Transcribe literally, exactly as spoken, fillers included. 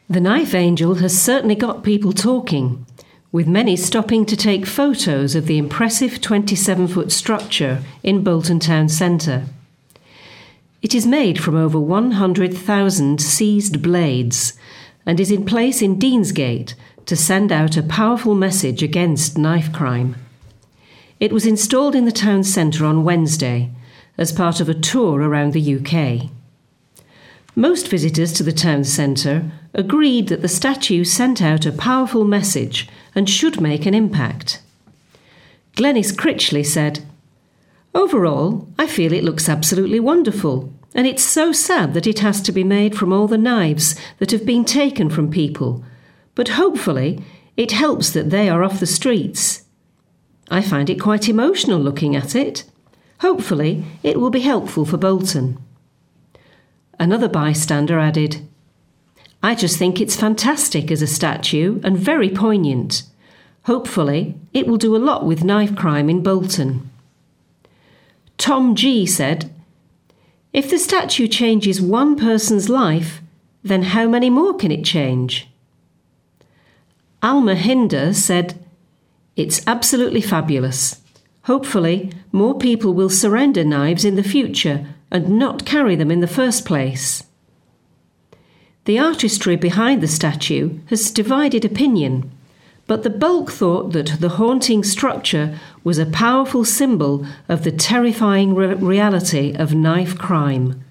The Knife Angel has certainly got people talking, with many stopping to take photos of the impressive twenty-seven-foot structure in Bolton Town Centre. It is made from over one hundred thousand seized blades and is in place in Deansgate to send out a powerful message against knife crime. It was installed in the town centre on Wednesday as part of a tour around the U K. Most visitors to the town centre agreed that the statue sent out a powerful message and should make an impact. Glenys Critchley said, "Overall, I feel it looks absolutely wonderful, and it's so sad that it has to be made from all the knives that have been taken from people, but hopefully it helps that they are off the streets. I find it quite emotional looking at it. Hopefully it will be helpful for Bolton." Another bystander added, "I just think it's fantastic as a statue and very poignant. Hopefully it will do a lot with knife crime in Bolton." Tom G said, "If the statue changes one person's life, then how many more can it change?" Alma Hinder said, "It's absolutely fabulous. Hopefully more people will surrender knives in the future and not carry them in the first place." The artistry behind the statue has divided opinion, but the bulk thought that the haunting structure was a powerful symbol of the terrifying re- reality of knife crime.